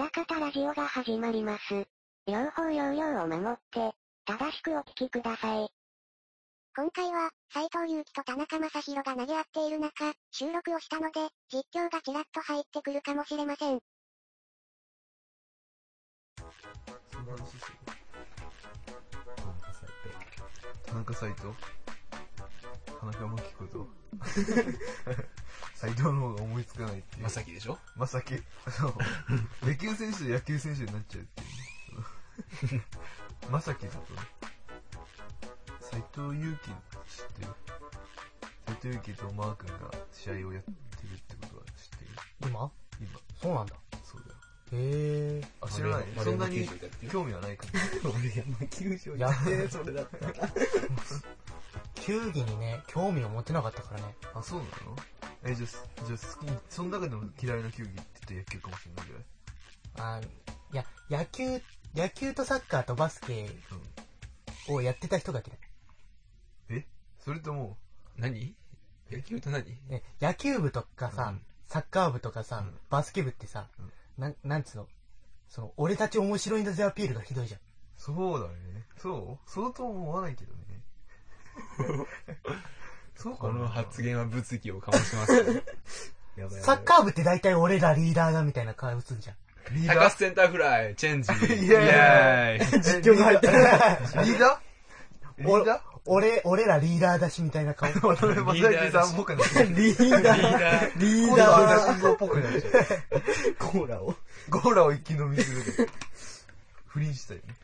裏方ラジオが始まります。用法用量を守って、正しくお聞きください。今回は、斉藤祐樹と田中将大が投げ合っている中、収録をしたので、実況がちらっと入ってくるかもしれません。 そんな話する？田中斎藤田中真紀子と斎藤の方が思いつかないっていう。 まさきでしょ？ まさき。そう。野球選手と野球選手になっちゃうっていう。まさきだとね。斎藤佑樹知ってる？斎藤佑樹とマー君が試合をやってるってことは知ってる？ 今そうなんだ。 そうだよ。 へー。 あ、知らない。そんなに興味はないかも。 俺山球場やってそれだったら球技にね、興味を持てなかったからね。 あ、そうなの？じゃあ好き、その中でも嫌いな球技って言ったら野球かもしれないぐらい。 いや、野球とサッカーとバスケをやってた人が嫌い。 それとも何？野球と何？ ね、野球部とかさ、サッカー部とかさ、バスケ部ってさ、なんつうの、俺たち面白いんだぜアピールがひどいじゃん。 そうだね。そうとも思わないけどね。そうかな。 この発言は物議を醸しますね。 やばい。 サッカー部って大体俺らリーダーだみたいな顔するじゃん。 リーダ高須センターフライ、チェンジ。 イエーイ。 実況が入ってる。 リーダー俺らリーダーだしみたいな顔。 渡辺正行さんっぽくなっちゃう。 リーダー。 リーダー。心臓っぽくなっちゃう。 コゴーラを一気飲みするで。不倫したよね。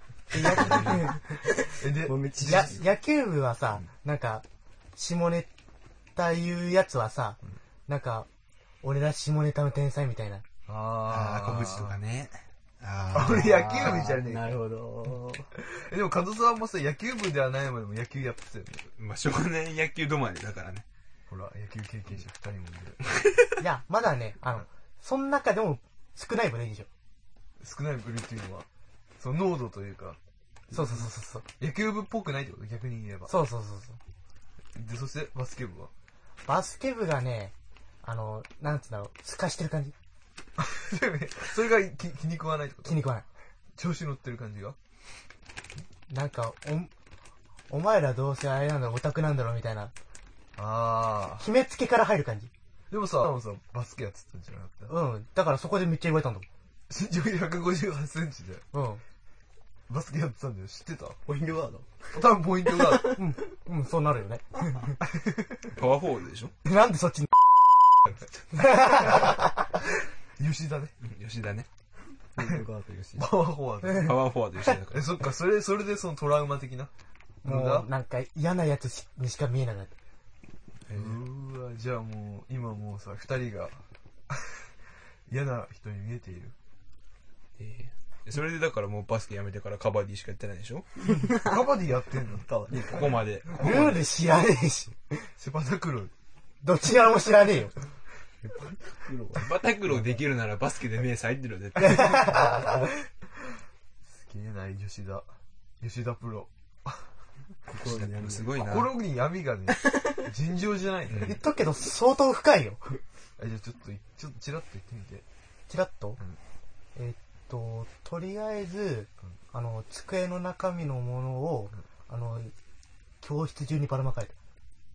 野球部はさ、なんか、下ネタ言うやつはさ、なんか、俺ら下ネタの天才みたいな。 小渕とかね。 俺野球部じゃねえ。 なるほど。 でも門沢もさ、野球部ではないまでも野球やってたよね。 まあ、少年野球止まりだからね。 ほら、野球経験者2人もいる。 いや、まだね、その中でも少ない部類でしょ。 少ない部類っていうのは、その濃度というか。 そう。 野球部っぽくないってこと？逆に言えば。 そう。 で、そしてバスケ部は？ バスケ部がね、なんつうんだろう、透かしてる感じ。 それが気に食わないってこと？ 気に食わない。 調子乗ってる感じが？ なんか、お前らどうせあれなんだろ、オタクなんだろみたいな。決めつけから入る感じ。 でもさ、バスケやってたんじゃなかった？ だからそこでめっちゃ言われたんだもん。 身長158センチで。バスケやってたんだよ。知ってた？ ポイントガード？ 多分ポイントガード。 そうなるよね。 パワーフォワードでしょ？ なんでそっちに吉田ね。 吉田ね。 パワーフォワード。 パワーフォワード吉田だから。 そっか、それでそのトラウマ的な。 もう、なんか嫌なやつにしか見えなかった。 じゃあもう、今もうさ、二人が嫌な人に見えている。 それでだからもうバスケやめてからカバディしかやってないでしょ？ カバディやってんの？ ここまで。 ルール知らねえし。 セパタクロー。 どちらも知らねえよ。 セパタクローできるならバスケで目咲いてるよ、絶対。 すげえな、吉田プロ。 すごいな。 心に闇がね、尋常じゃないね。 言っとくけど相当深いよ。 じゃあちょっとチラッと言ってみて。 チラッと？とりあえず、机の中身のものを、教室中にばらまかれた。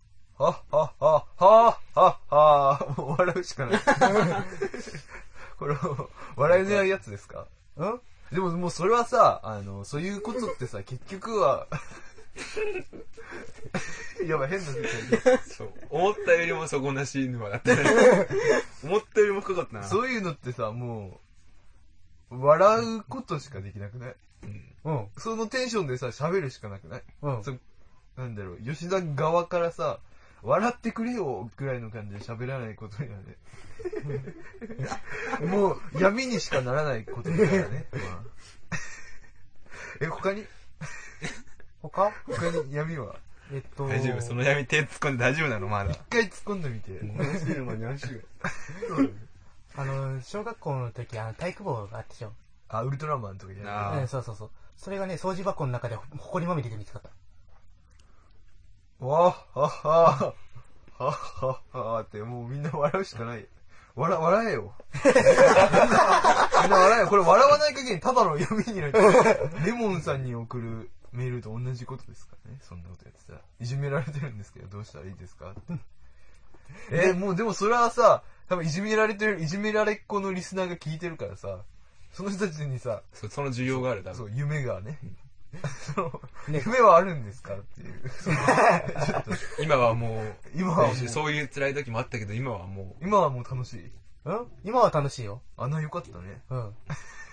もう笑うしかない。これ、笑えないやつですか？でももうそれはさ、そういうことってさ、結局は、やばい、変な説明。 そう。思ったよりも底なし沼だったね。思ったよりも深かったな。 そういうのってさ、もう、笑うことしかできなくない？そのテンションでさ、喋るしかなくない？なんだろう、吉田側からさ、笑ってくれよくらいの感じで喋らないことにはね。もう闇にしかならないことだからね。他に闇は？ 大丈夫？その闇手突っ込んで大丈夫なの？まだ。 一回突っ込んでみて。 小学校の時、体育帽があってしょ。 ウルトラマンとかじゃない？ そう。それがね、掃除箱の中で埃まみれで見つかった。わはって、もうみんな笑うしかない。 笑えよ。みんな笑えよ。これ笑わない限りただの闇になる。レモンさんに送るメールと同じことですからね。そんなことやってたら。いじめられてるんですけど、どうしたらいいですかって。もうでもそれはさ、多分いじめられっ子のリスナーが聞いてるからさ、その人たちにさ、 その需要があるだろ。 そう、夢がね。夢はあるんですかっていう。ちょっと今はもう、 今はもうそういう辛い時もあったけど、今はもう楽しい。 今は楽しいよ。 あんなよかったね。 うん。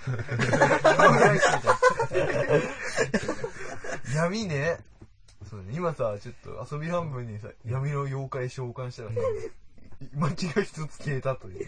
闇ね。そうね。今さ、ちょっと遊び半分にさ、闇の妖怪召喚したらさ、間違い一つ消えたという。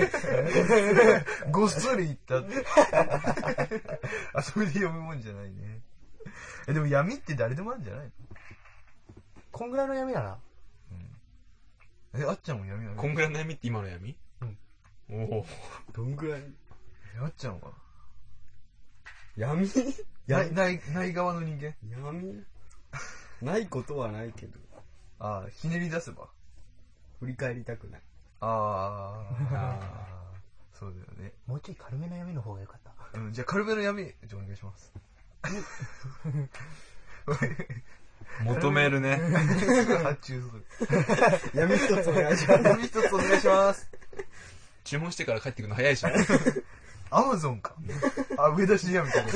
ごっそり言ったって。遊びで読むもんじゃないね。でも闇って誰でもあるんじゃないの？ こんぐらいの闇なら。 あっちゃんも闇なの？ こんぐらいの闇って今の闇？おお。 どんぐらい？ あっちゃんは闇？ ない側の人間？ 闇？ないことはないけど。 ああ、ひねり出せば。 振り返りたくない。 ああ。そうだよね。 もうちょい軽めの闇の方がよかった。 じゃあ軽めの闇、じゃあお願いします。 求めるね。 発注する。 闇一つお願いします。 闇一つお願いします。 注文してから帰ってくるの早いし。 アマゾンか。上田晋也みたいな。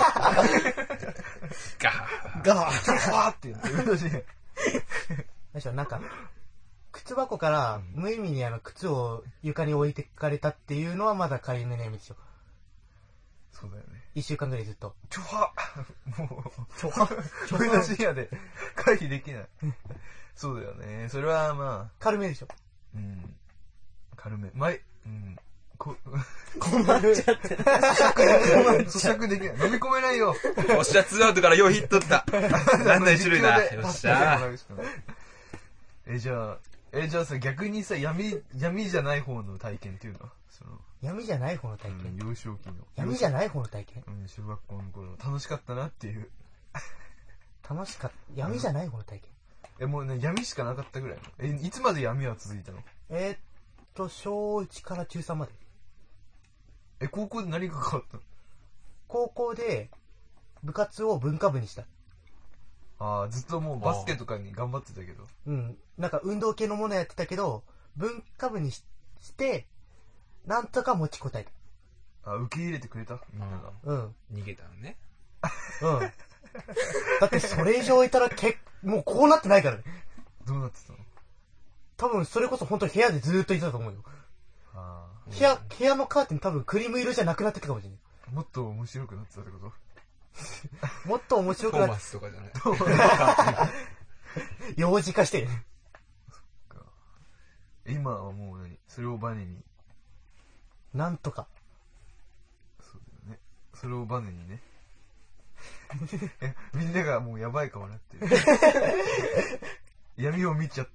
ガーって言って、上田晋也。 なんか、靴箱から無意味に靴を床に置いてかれたっていうのはまだ仮の闇でしょ。 そうだよね。 1週間ぐらいずっと。 もう、上田晋也で回避できない。そうだよね。それはまあ。 軽めでしょ。 軽め。 困っちゃって。 咀嚼できない。飲み込めないよ。 おっしゃ、2アウトからようヒットった。何の種類だ。よっしゃ。 じゃあさ、逆にさ、闇じゃない方の体験っていうのは闇じゃない方の体験？ 幼少期の。 闇じゃない方の体験？ 小学校の頃、楽しかったなっていう。 闇じゃない方の体験？ もうね、闇しかなかったぐらいの。いつまで闇は続いたの？ 小1から中3まで。 高校で何が変わったの？ 高校で部活を文化部にした。 ずっともうバスケとかに頑張ってたけど。 なんか運動系のものやってたけど、文化部にして、なんとか持ちこたえた。 受け入れてくれたみんなが。 逃げたのね。 だってそれ以上いたらもうこうなってないからね。 どうなってたの？ 多分それこそ本当に部屋でずーっといたと思うよ。部屋のカーテン多分クリーム色じゃなくなってたかもしれない。 もっと面白くなってたってこと？ もっと面白くなってトーマスとかじゃない。 幼児化して。 そっか。今はもうそれをバネに。 なんとか。 そうだよね。それをバネにね。みんながもうやばいかもなってる。闇を見ちゃった。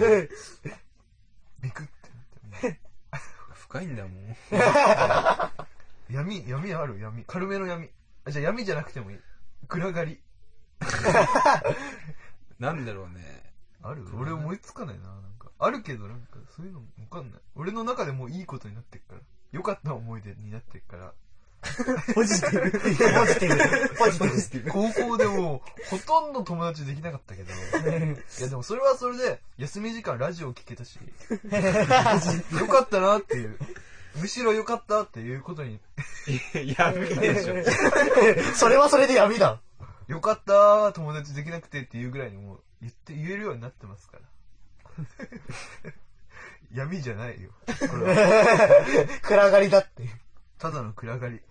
ビクってなって。 深いんだもん。 闇ある？軽めの闇。じゃあ闇じゃなくてもいい。暗がり。 なんだろうね。 ある？俺思いつかないな。なんかあるけどそういうのわかんない。俺の中でもういいことになってっから。良かった思い出になってっから。 ポジティブ。 高校でもほとんど友達できなかったけど。いやでもそれはそれで休み時間ラジオ聞けたし。良かったなっていう。むしろ良かったっていうことに。 闇でしょ。 それはそれで闇だ。 良かった友達できなくてっていうぐらいにもう言えるようになってますから。闇じゃないよ。これは暗がりだって。 ただの暗がり。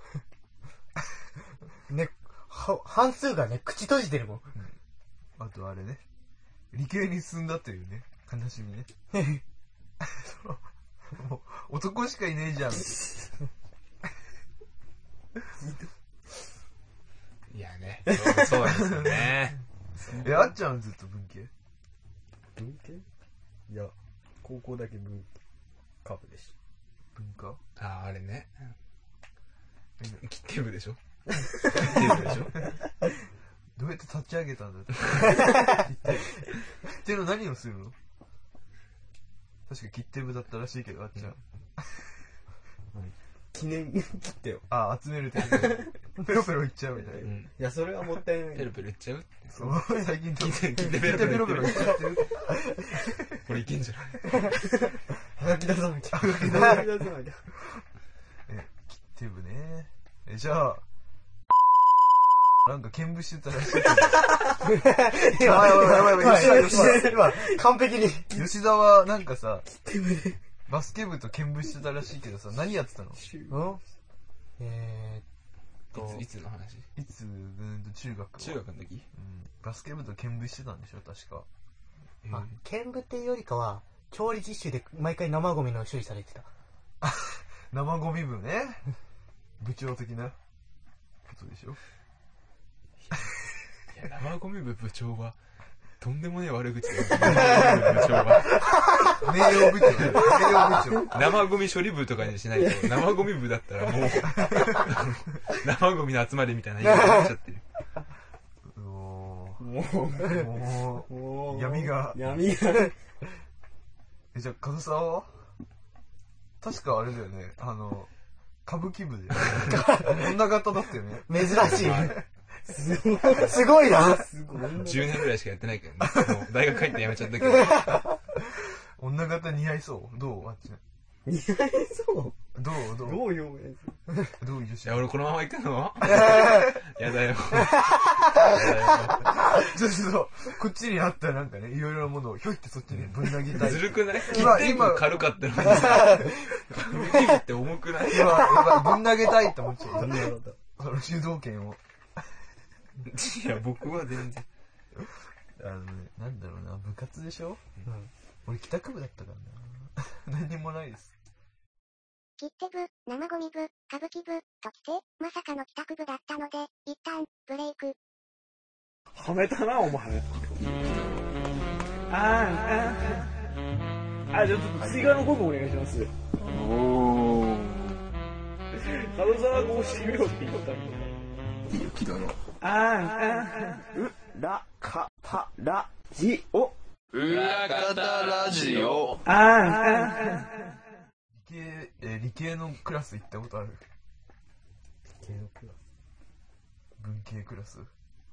ね、半数がね、口閉じてるもん。 あとあれね。理系に進んだというね、悲しみね。もう男しかいねえじゃん。 いやね。そうですよね。 あっちゃんはずっと文系？ 文系？いや、高校だけ文化部でし。 文化？ あれね。切手部でしょ？切手部でしょ？ どうやって立ち上げたんだって。切手の何をするの？確か切手部だったらしいけど、あっちゃん。 記念切ってよ。 あ、集めるってペロペロいっちゃうみたいな。 いや、それはもったいない。 ペロペロいっちゃうそう、最近聞いてペロペロいっちゃってる。 これいけんじゃないはがき出さなきゃ。はがき出さなきゃ。 切手部ね。じゃあ、なんか見物してたらしいけど。やばい、 今、完璧に。 吉田はなんかさ、バスケ部と見物してたらしいけどさ、何やってたの？ いつの話？ いつ、中学。 中学の時？ バスケ部と見物してたんでしょ、確か。 見物っていうよりかは、調理実習で毎回生ゴミの処理されてた。 生ゴミ部ね。部長的なことでしょ。 いや、生ゴミ部部長は、とんでもねえ悪口だよ。生ゴミ部部長は。 名誉部長。 生ゴミ処理部とかにしないと、生ゴミ部だったらもう、生ゴミの集まりみたいな言い方になっちゃってる。 もう、闇が。じゃあ、カズさんは確かあれだよね、歌舞伎部で。女型だったよね。 珍しい。すごいな。 10年ぐらいしかやってないけどね。もう大学入ってやめちゃったけど。 女型似合いそう？どう？あっち。 似合いそう？ どう表現どういういや、俺このまま行くのやだよ。 ちょっと、こっちにあったなんかね、いろいろなものをひょいってそっちにぶん投げたい。 ずるくない？ 今軽かったのにさ、歌舞伎部って重くない？ 今、ぶん投げたいって思っちゃった。その主導権を。 いや、僕は全然。 なんだろうな、部活でしょ？俺帰宅部だったからな。何にもないです。 切手部、生ゴミ部、歌舞伎部、ときて、まさかの帰宅部だったので、一旦、ブレイク。 はめたな、お前。じゃあちょっと追加の5分お願いします。門沢こうしてみろって言ったの。 雪だろ。 裏方ラジオ。 裏方ラジオ。 理系のクラス行ったことある？ 理系のクラス？ 文系クラス？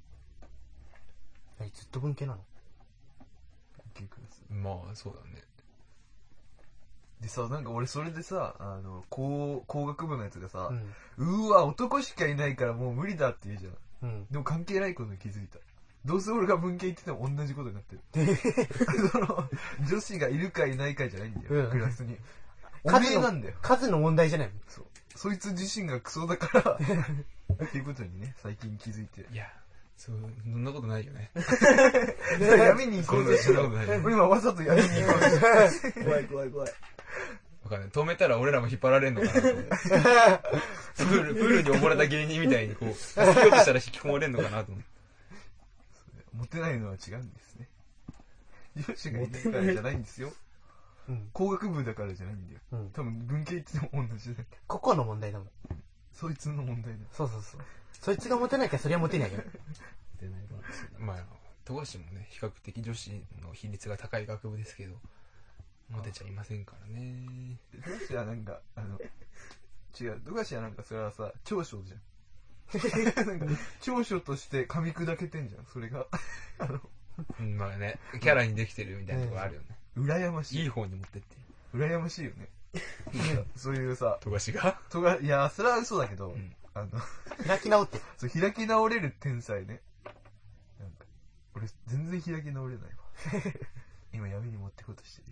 ずっと文系なの？ 文系クラス。 まあ、そうだね。 でさ、なんか俺それでさ、工学部のやつがさ、わ、男しかいないからもう無理だって言うじゃん。でも関係ないことに気づいた。どうせ俺が文系行ってても同じことになってる。女子がいるかいないかじゃないんだよ、クラスに。おめえなんだよ。 数の問題じゃないの？ そう。そいつ自身がクソだから、っていうことにね、最近気づいて。 いや、そんなことないよね。 闇に行こうとしてる。今わざと闇に行こうとしてる。 怖い。 わかんない。止めたら俺らも引っ張られんのかなと思って。プールに溺れた芸人みたいにこう、引きようとしたら引き込まれんのかなと思って。 モテないのは違うんですね。女子がいないからじゃないんですよ。工学部だからじゃないんだよ。多分文系行っても同じだ。 ここの問題だもん。 そいつの問題だ。 そう。そいつがモテないからそりゃモテないよ。 まあ、富樫もね、比較的女子の比率が高い学部ですけど、モテちゃいませんからね。 富樫はなんか、違う、富樫はなんかそれはさ、長所じゃん。なんか長所として噛み砕けてんじゃん、それが。 まあね、キャラにできてるみたいなとこあるよね。 羨ましい。 いい方に持ってって。 羨ましいよね。そういうさ、 富樫がいや、それは嘘だけど、 開き直って。 そう、開き直れる天才ね。なんか、俺全然開き直れないわ。今闇に持ってこうとしてる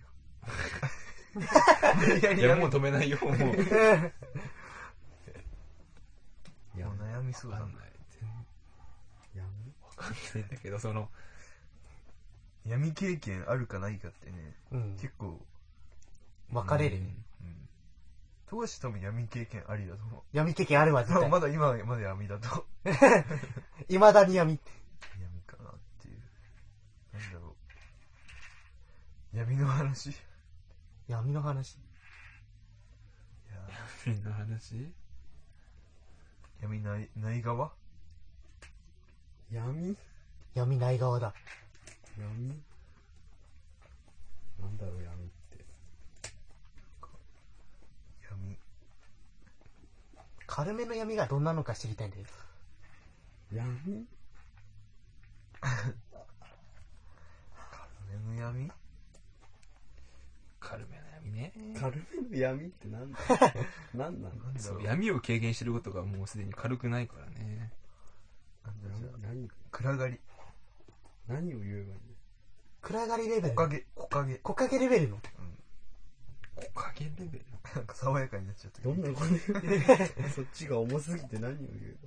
よ。 いや、もう止めないよ、もう。 いや、悩みそうだな。 わかんないんだけど、 闇経験あるかないかってね、結構分かれる。 富樫多分闇経験ありだと思う。 闇経験あるわ、絶対。 まだ今まで闇だと。 未だに闇。 闇かなっていう。なんだろう。闇の話。 闇の話。 闇の話？ 闇ない側？ 闇ない側だ。 なんだろう、闇って。 軽めの闇がどんなのか知りたいんだよ。 闇目の闇軽めの闇ね。 軽めの闇ってなんだなんなんだそう、闇を経験してることがもうすでに軽くないからね。 なんだろうじゃあ何暗がり。 何を言えばいいんだよ。 暗がりレベル。 木陰。木陰。 木陰レベルの。 木陰レベル。 なんか爽やかになっちゃったけど。 どんなことそっちが重すぎて何を言え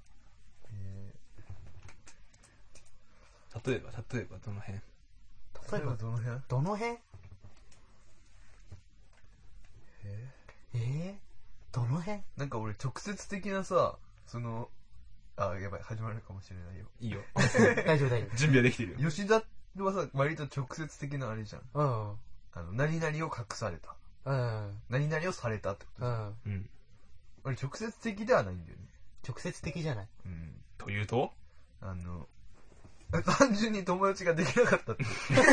例えばどの辺？ 例えばどの辺？ どの辺？どの辺？ なんか俺直接的なさ、やばい、始まるかもしれないよ。 いいよ。 大丈夫。 準備はできてるよ。 吉田はさ、割と直接的なあれじゃん。 うん。 何々を隠された。何々をされたってことじゃん。 うん。 俺直接的ではないんだよね。 直接的じゃない。 というと？ 単純に友達ができなかったって。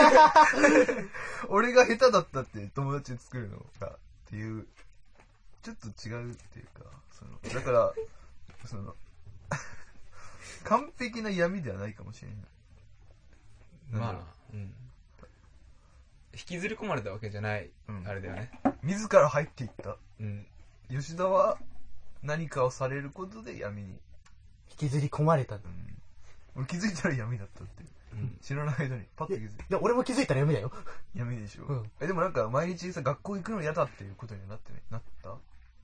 俺が下手だったって友達作るのが、っていう、ちょっと違うっていうか、だから、完璧な闇ではないかもしれない。 まあ、引きずり込まれたわけじゃない、あれだよね。 自ら入っていった。 うん。 吉田は何かをされることで闇に。 引きずり込まれた。 俺気づいたら闇だったって。知らない間にパッと気づいた。 いや、俺も気づいたら闇だよ。 闇でしょ。でもなんか毎日さ、学校行くの嫌だっていうことになってね。なった？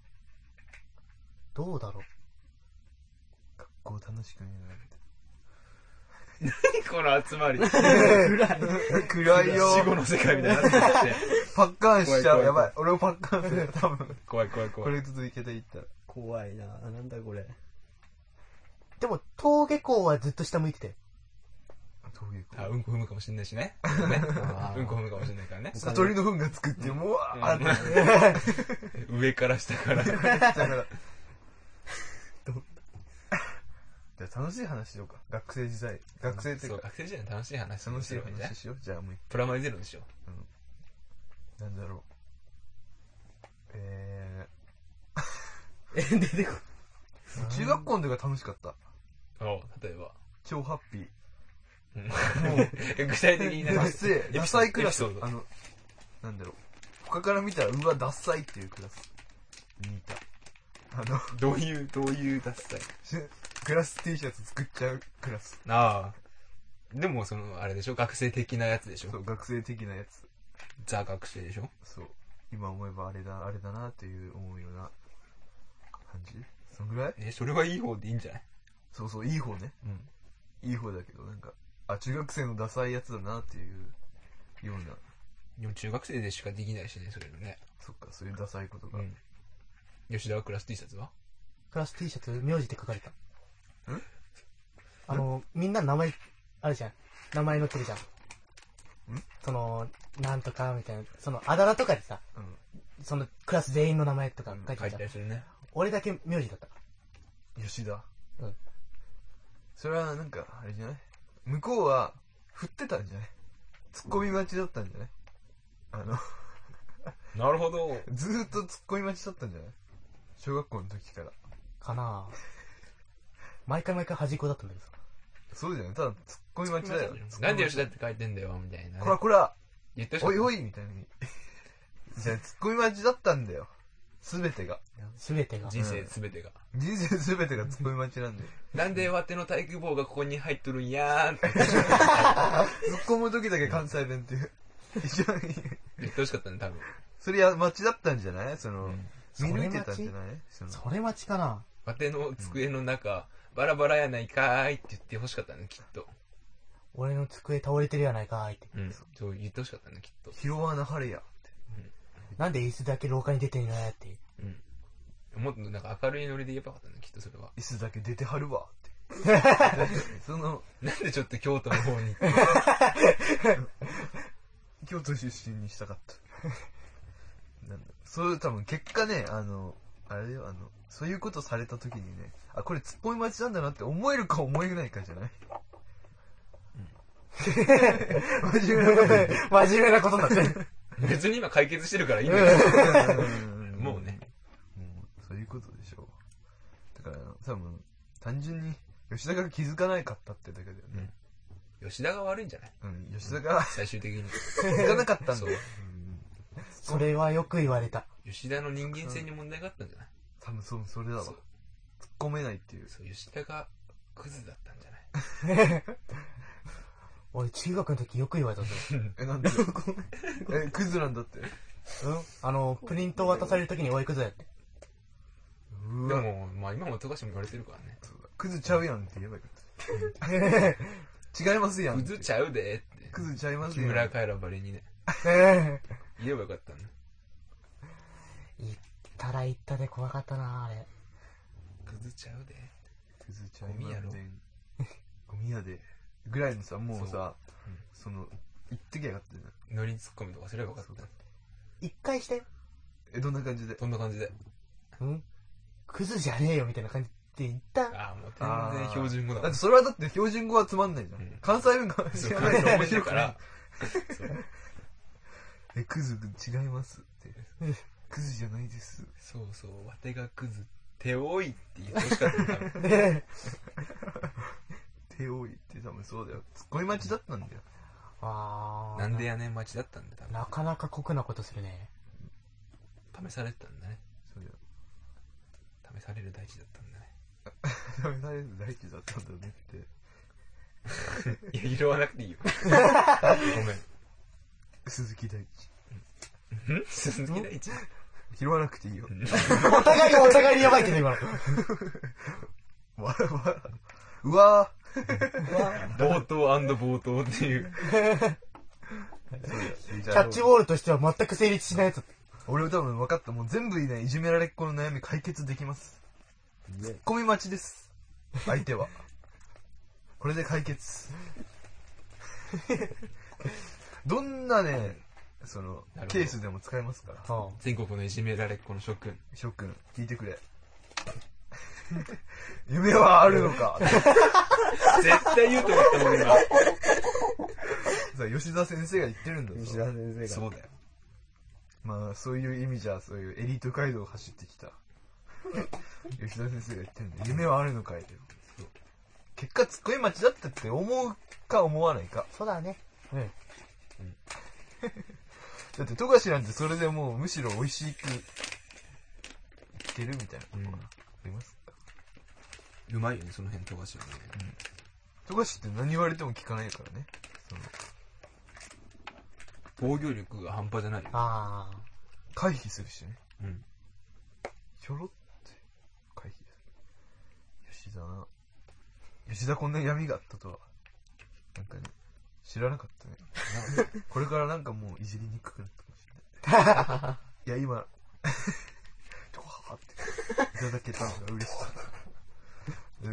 どうだろう。 学校楽しくね何この集まり。 暗いよ。 死後の世界みたいになってきて。 パッカーンしちゃう。やばい。俺もパッカーンする。多分。 怖い。 これ続けていったら。 怖いな。なんだこれ。 でも、登下校はずっと下向いてたよ。 うんこ踏むかもしんないしね。うんこ踏むかもしんないからね。 鳥の糞がつくってもう、 上から下から。 じゃあ楽しい話しようか。学生時代。学生っていうか。 学生時代の楽しい話楽しい話しよう。じゃあもうプラマイゼロにしよう。なんだろう。 出てこ中学校の時が楽しかった。 例えば。 超ハッピー。 もう、具体的にね。 ダサいクラス。なんだろう。他から見たら、うわ、ダッサいっていうクラスにいた。 どういうダッサい？ クラス T シャツ作っちゃうクラス。 ああ。でも、あれでしょ？学生的なやつでしょ？ そう、学生的なやつ。 ザ学生でしょ？ そう。今思えばあれだなっていう思うような感じ？そんぐらい？ それはいい方でいいんじゃない？ そう、いい方ね。いい方だけど、なんか、中学生のダサいやつだなっていうような。 でも中学生でしかできないしね、それのね。 そっか、そういうダサいことが。 吉田はクラス T シャツは？ クラス T シャツ、名字って書かれた。みんな名前、あるじゃん。名前載ってるじゃん。なんとかみたいな。あだ名とかでさ、クラス全員の名前とか書いてあるじゃん。 書いてあるするね。 俺だけ名字だった。 吉田。それはなんか、あれじゃない？向こうは、振ってたんじゃない？ツッコミ待ちだったんじゃない？ なるほど。 ずーっとツッコミ待ちだったんじゃない？小学校の時から。 かなぁ。毎回端っこだったんだけどさ。 そうじゃない？ただツッコミ待ちだよ。 なんで吉田って書いてんだよ、みたいな。 こら言ってほしかった。 おいみたいに。じゃあツッコミ待ちだったんだよ。すべてが。 人生すべてが。 人生すべてがツッコミ待ちなんだよ。 なんでわての体育棒がここに入っとるんやーんって。 ツッコむ時だけ関西弁っていう。一緒に。 言ってほしかったね、多分。 それは待ちだったんじゃない？見抜いてたんじゃない？ それ待ちかな。 わての机の中、バラバラやないかーいって言ってほしかったね、きっと。 俺の机倒れてるやないかーいって。 そう言ってほしかったね、きっと。 拾わなはれや。 なんで椅子だけ廊下に出てんのやって。 もっとなんか明るいノリで言えばよかったね、きっとそれは。 椅子だけ出てはるわって。 なんでちょっと京都の方に。 京都出身にしたかった。そう多分結果ね、あれよ、そういうことされた時にね、これツッコミ待ちなんだなって思えるか思えないかじゃない？真面目なことになってる。 別に今解決してるからいいんだけど。もうね。 そういうことでしょう。 からな。多分、単純に、吉田が気づかないかったってだけだよね。 吉田が悪いんじゃない？ うん、吉田が最終的に。 気づかなかったんだよ。 それはよく言われた。 吉田の人間性に問題があったんじゃない？ 多分それだわ。突そうっ込めないっていう。 そう、吉田がクズだったんじゃない？ 俺、中学の時よく言われたぞ。 なんでクズなんだって。 プリントを渡される時においクズやって。 でも、まあ今も富樫も言われてるからね。 クズちゃうやんって言えばよかった。違いますやん。 クズちゃうでって。 クズちゃいます木やん。 村カエラばりにね。言えばよかったね。 行ったら行ったで怖かったなあれ。 クズちゃうで。 クズちゃいますゴミやろゴミやで。ぐらいのさ、もうさ、言ってきゃよかったじゃん。 ノリツッコミとかすればよかった。 一回して。 どんな感じで？ どんな感じで？ クズじゃねえよみたいな感じで言った。 ああ、もう全然標準語だ。 だってそれはだって標準語はつまんないじゃん。関西弁が知らないと面白いから。クズ違いますって。クズじゃないです。 そうそう、わてがクズ、手多いって言ってほしかったんだ。 手多いって多分そうだよ。ツッコミ待ちだったんだよ。 なんでやねん待ちだったんだよ、多分。 なかなか酷なことするね。 試されてたんだね。 そうだよ。 試される大地だったんだね。 試される大地だったんだねって。いや、拾わなくていいよ。ごめん。 鈴木大地。 鈴木大地拾わなくていいよ。 お互いにやばいけど今の。 うわ冒頭冒頭っていう。 キャッチボールとしては全く成立しないやつ。 俺多分分かった。もう全部いじめられっ子の悩み解決できます。ツッコミ待ちです。相手は。これで解決。どんなね、ケースでも使えますから。 全国のいじめられっ子の諸君、 聞いてくれ。夢はあるのか。 絶対言うと思ったもん今。 吉田先生が言ってるんだぞ。 吉田先生が。 そうだよ。 まあそういう意味じゃ、そういうエリート街道を走ってきた吉田先生が言ってるんだよ。夢はあるのかいだよ。結果ツッコミ待ちだったって思うか思わないか。 そうだね。 だって富樫なんてそれでもうむしろ美味しくいけるみたいなところがありますか。 うまいよね、その辺富樫はね。 富樫って何言われても聞かないからね。 防御力が半端じゃないよ。 回避するしね。ひょろって回避する。吉田こんな闇があったとはなんかね知らなかったね。これからなんかもういじりにくくなったかもしれない。いや今ドワーっていただけたのが嬉しかった。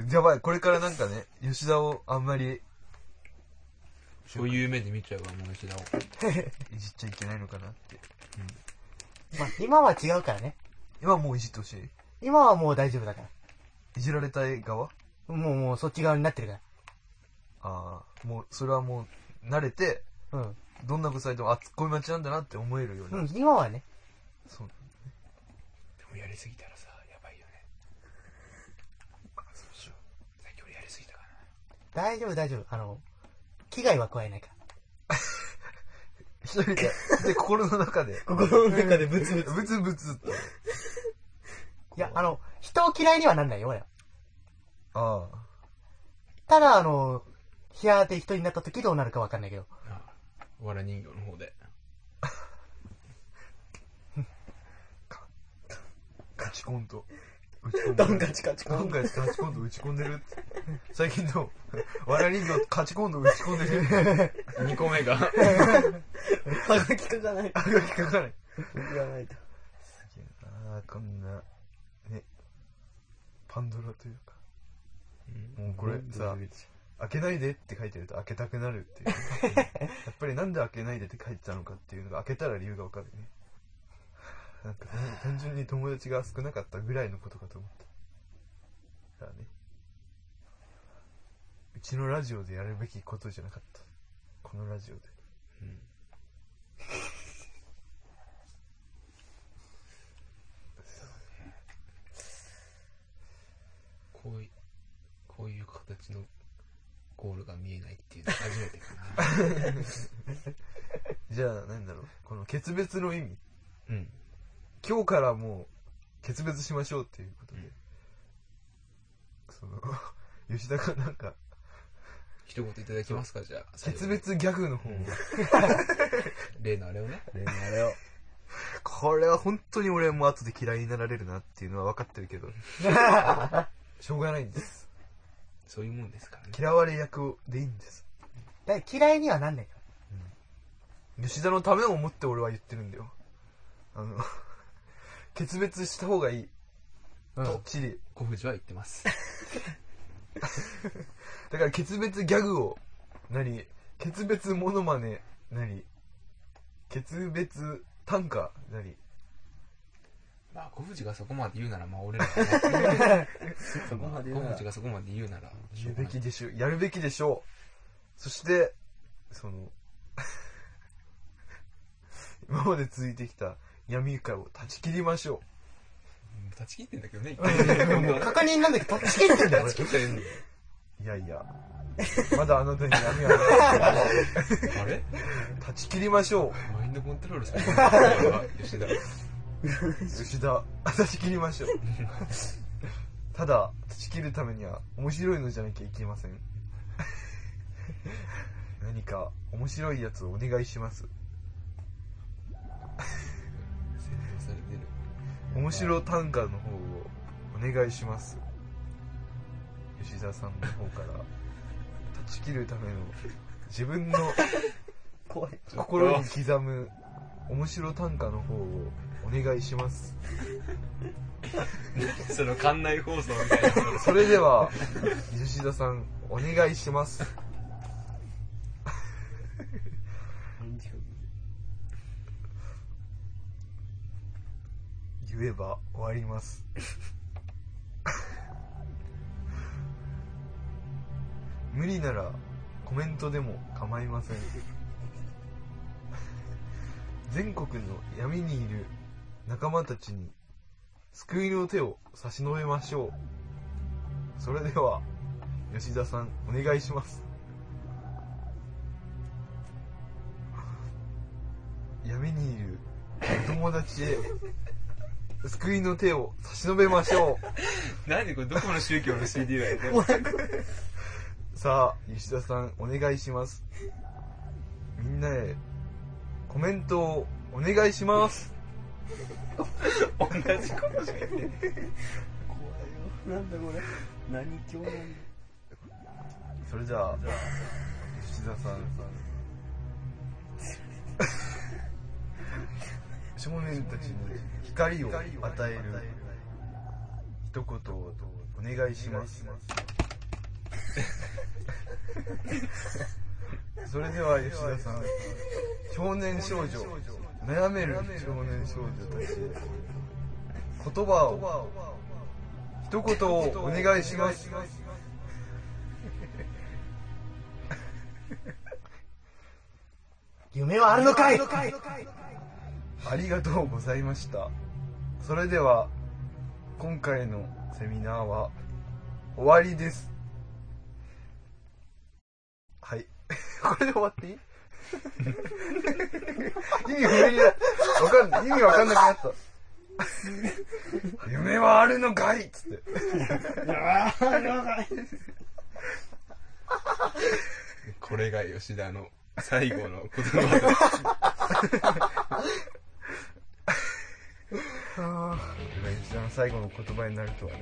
やばい、これからなんかね吉田をあんまりそういう目で見ちゃうわ、もう吉田をいじっちゃいけないのかなって。 まあ今は違うからね。 今はもういじってほしい。 今はもう大丈夫だから。 いじられたい側？ もうそっち側になってるから。 もうそれはもう慣れて、どんなことされてもツッコミ待ちなんだなって思えるように。 今はね。 そうなんだね。 でもやりすぎたらさ、やばいよね。そうしよう。さっき俺やりすぎたかな。 大丈夫。危害は加えないから。 一人で心の中でブツブツと。 いや、人を嫌いにはなんないよ、俺は。 あただ、ヒヤーで人になった時どうなるかわかんないけど。 わら人形の方で。 カチコンと。 ドンカチカチコン。 ドンカチカチコンと打ち込んでるって。最近どうわら人形カチコンと打ち込んでる。 2個目が。 歯がきかかない。 歯がきかかない。 言わないと。 すげえなこんな、ね、パンドラというか。もうこれさ、開けないでって書いてると開けたくなるっていう。やっぱりなんで開けないでって書いてたのかっていうのが開けたら理由がわかるね。なんか単純に友達が少なかったぐらいのことかと思った。だからね。うちのラジオでやるべきことじゃなかった。このラジオで。 こういう形のゴールが見えないっていうのは初めてかな。 じゃあ、なんだろう。この決別の意味。 うん。 今日からもう、決別しましょうっていうことで。吉田がなんか、 一言いただきますか、じゃあ。 決別ギャグの方を。 例のあれをね。 例のあれを。 これは本当に俺も後で嫌いになられるなっていうのは分かってるけど。しょうがないんです。 そういうもんですからね。 嫌われ役でいいんです。 だから嫌いにはなんないか吉田のためを思って俺は言ってるんだよ。決別した方がいい。 ら。 とっちり。 小藤は言ってます。 だから決別ギャグを、決別モノマネ、決別短歌、 まあ、小藤がそこまで言うなら、まあ俺らも。 そこまで言うなら小藤がそこまで言うなら。 言うべきでしょう。やるべきでしょう。そして、今まで続いてきた闇床を断ち切りましょ断ち切ってんだけどね、一もう確認なんだけど、断ち切ってんだよ、 断ち切ったよね。 う。いやいや、まだあなたに闇はない。 あれ断ち切りましょマインドコントロールされてる吉田。 う。吉田、断ち切りましょう。ただ、断ち切るためには面白いのじゃなきゃいけません。何か面白いやつをお願いします。 洗脳されてる。 面白短歌の方をお願いします。吉田さんの方から断ち切るための自分の心に刻む面白短歌の方をお願いします。 その館内放送みたいな。 それでは吉田さんお願いします。言えば終わります。無理ならコメントでも構いません。全国の闇にいる仲間たちに救いの手を差し伸べましょう。それでは吉田さんお願いします。闇にいるお友達へ救いの手を差し伸べましょう。 何これどこの宗教の CD だよ。 さあ吉田さんお願いします。みんなへコメントをお願いします。 同じことしか言ってない。 怖いよ。なんだこれ。何教なんだ。 それじゃあ吉田さん少年たちに光を与える一言をお願いします。それでは吉田さん、少年少女、悩める少年少女たちへ言葉を一言をお願いします。 夢はあるのかい。 ありがとうございました。それでは今回のセミナーは終わりです。はい。これで終わっていい？意味わかんなくなった。夢はあるのかいっつって。 これが吉田の最後の言葉です。 これが吉田の最後の言葉になるとはね。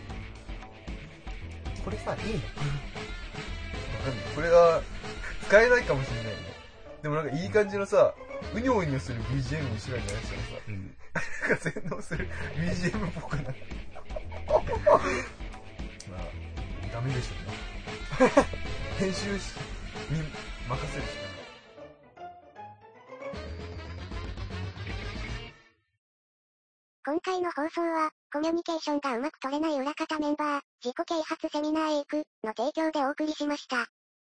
これさ、いいの？ わかんない。これが使えないかもしれないね。でもなんかいい感じのさ、うにょうにょする BGM にしろんじゃないですかさ。 うん。 なんか洗脳する BGM っぽくなる。まあ、ダメでしょうね。編集に任せるしかない。 今回の放送は、コミュニケーションがうまく取れない裏方メンバー、自己啓発セミナーへ行く、の提供でお送りしました。